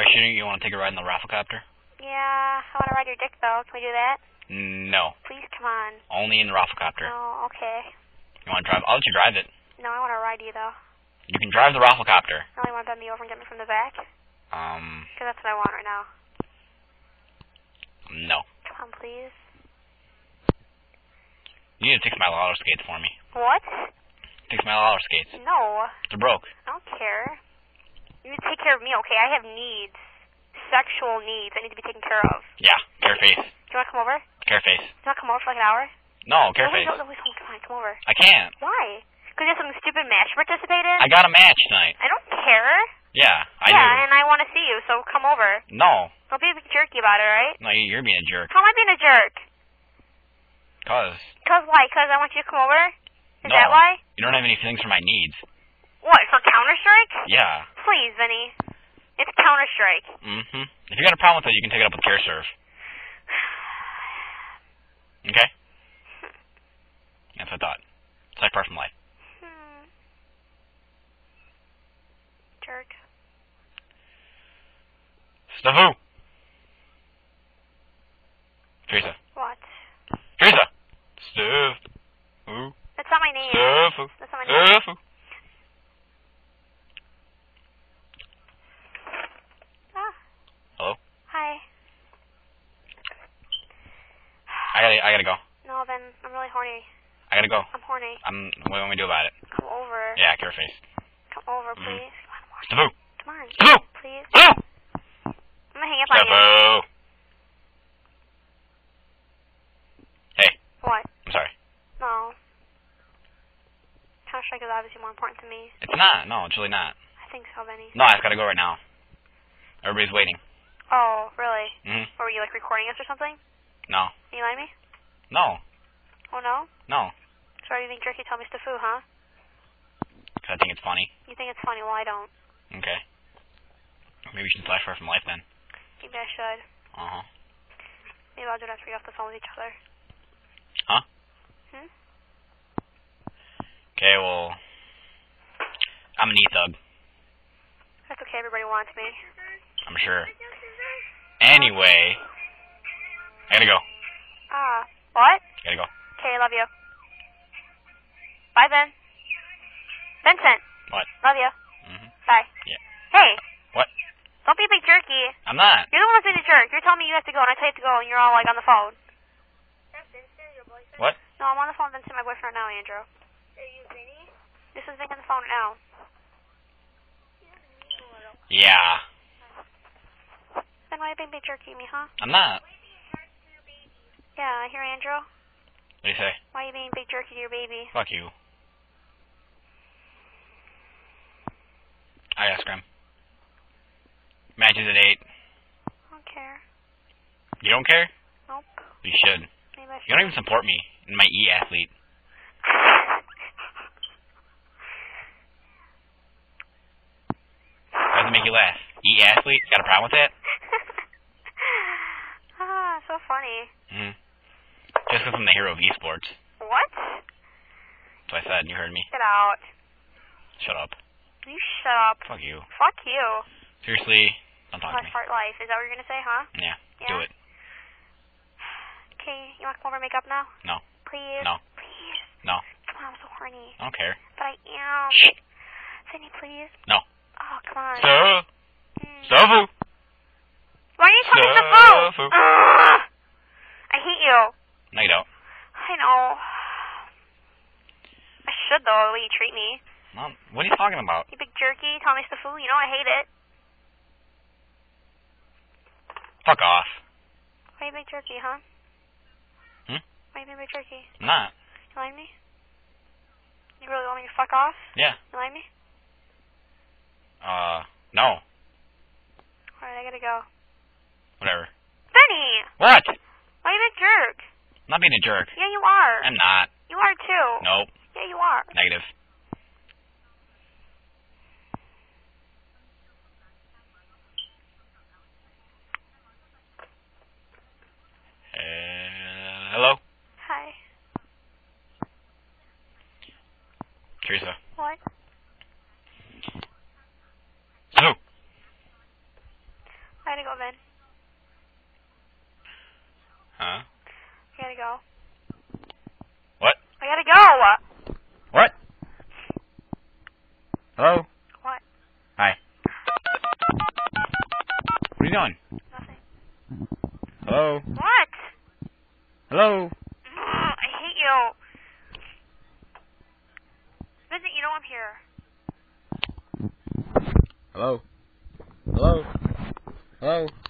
shouldn't you want to take a ride in the Rafflecopter? Yeah, I want to ride your dick, though. Can we do that? No. Please, come on. Only in the Rafflecopter. Oh, okay. You want to drive? I'll let you drive it. No, I want to ride you, though. You can drive the Rafflecopter. No, you want to bend me over and get me from the back? Because that's what I want right now. No. Come on, please. You need to 6 Mile roller skates for me. What? 6 Mile roller skates. No. They're broke. I don't care. You need to take care of me, okay? I have needs. Sexual needs I need to be taken care of. Yeah, Careface. Do you want to come over? Careface. Do you want to come over for like an hour? No, Careface. No, come on, come over. I can't. Why? Because you have some stupid match to participate in? I got a match tonight. I don't care. Yeah, I do. Yeah, and I want to see you, so come over. No. Don't be a big jerky about it, alright? No, you're being a jerk. How am I being a jerk? Cause why? Because I want you to come over? Is no, that why? You don't have any feelings for my needs. What, for Counter-Strike? Yeah. Please, Vinny. It's Counter-Strike. Mm-hmm. If you got a problem with it, you can take it up with CareServe. Okay? That's what I thought. It's like part from life. Jerk. Stavu! Teresa. What? Teresa! Stavu. That's not my name. Stavu. That's not my name. Stavu. Ah. Hello? Hi. I gotta go. No, Ben, I'm really horny. I gotta go. I'm horny. What do we do about it? Come over. Yeah, Careface. Come over, please. Stavu. Come on. Stavu. Please. Stavu. I'm gonna hang up on you. Stavu. Hey. What? I'm sorry. No. Counter-Strike is obviously more important to me. It's not. No, it's really not. I think so, Benny. No, I just gotta go right now. Everybody's waiting. Oh, really? Mm-hmm. Or were you, like, recording us or something? No. You lying to me? No. Oh, no? No. So are you being jerky? Tell me Stafu, huh? Because I think it's funny. You think it's funny? Well, I don't. Okay. Maybe we should slash for from life then. Maybe I should. Uh-huh. Maybe I'll do it after we get off the phone with each other. Huh? Okay, well, I'm an E-thug. That's okay. Everybody wants me. I'm sure. Anyway, I gotta go. What? Gotta go. Okay, love you. Bye, Ben. Vincent. What? Love you. Mm-hmm. Bye. Yeah. Hey. What? Don't be a big jerky. I'm not. You're the one that's being a jerk. You're telling me you have to go, and I tell you to go, and you're all, like, on the phone. That's Vincent, your boyfriend? What? No, I'm on the phone with Vincent, my boyfriend now, Andrew. Are you Vinny? This is Vinny on the phone now. Yeah. Then why are you being big jerky me, huh? I'm not. Yeah, I hear Andrew. What do you say? Why are you being big jerky to your baby? Fuck you. I ask him. Matches at 8. I don't care. You don't care? Nope. You should. Maybe I should. You don't even support me in my E-athlete. How does it make you laugh? E-athlete? Got a problem with that? So funny. Mm-hmm. Just because I'm the hero of esports. What? That's what I said. You heard me. Get out. Shut up. You shut up. Fuck you. Fuck you. Seriously, don't talk to My me. fart life. Is that what you're going to say, huh? Yeah, Yeah? do it. Okay, you want to come over and make up now? No. Please? No. Please? No. Come on, I'm so horny. I don't care. But I am. Shh. Vinny, please? No. Oh, come on. Stavu. Why are you talking to the phone? Stavu. I hate you. No, you don't. I know. I should, though, the way you treat me. Well, what are you talking about? You big jerky, tell me Stafu. You know I hate it. Fuck off. Why you big jerky, huh? Why you being big jerky? I'm not. You like me? You really want me to fuck off? Yeah. You like me? No. Alright, I gotta go. Whatever. Benny! What? Why you big jerk? I'm not being a jerk. Yeah, you are. I'm not. You are too. Nope. Yeah, you are. Negative. Hello? Hi. Teresa. What? Hello. go then. Huh? I gotta go. What? I gotta go! What? Hello? What? Hi. What are you doing? Nothing. Hello? What? Hello? I hate you. Vincent, you know I'm here. Hello? Hello? Hello?